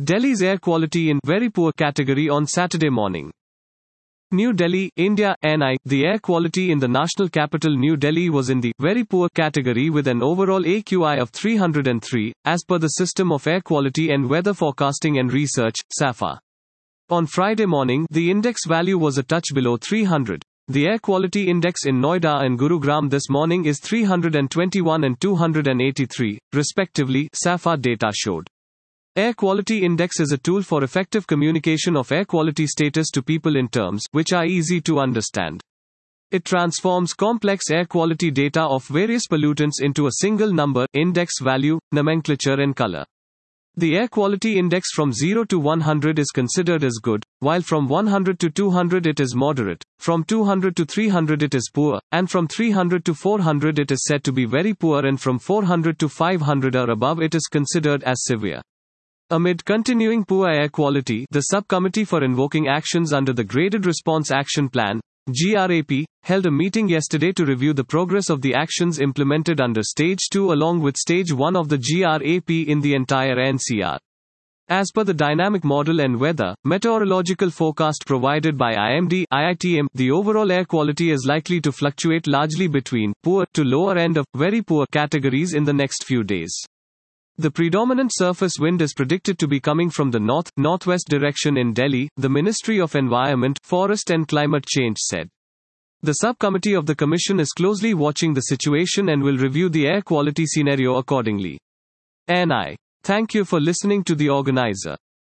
Delhi's air quality in very poor category on Saturday morning. New Delhi, India, NI. The air quality in the national capital New Delhi was in the very poor category with an overall AQI of 303, as per the System of Air Quality and Weather Forecasting and Research, SAFA. On Friday morning, the index value was a touch below 300. The air quality index in Noida and Gurugram this morning is 321 and 283, respectively, SAFA data showed. Air Quality Index is a tool for effective communication of air quality status to people in terms which are easy to understand. It transforms complex air quality data of various pollutants into a single number, index value, nomenclature and color. The Air Quality Index from 0 to 100 is considered as good, while from 100 to 200 it is moderate, from 200 to 300 it is poor, and from 300 to 400 it is said to be very poor, and from 400 to 500 or above it is considered as severe. Amid continuing poor air quality, the Subcommittee for Invoking Actions under the Graded Response Action Plan, GRAP, held a meeting yesterday to review the progress of the actions implemented under Stage 2 along with Stage 1 of the GRAP in the entire NCR. As per the dynamic model and weather, meteorological forecast provided by IMD, IITM, the overall air quality is likely to fluctuate largely between poor to lower end of very poor categories in the next few days. The predominant surface wind is predicted to be coming from the north-northwest direction in Delhi, the Ministry of Environment, Forest and Climate Change said. The subcommittee of the Commission is closely watching the situation and will review the air quality scenario accordingly. NI. Thank you for listening to the organizer.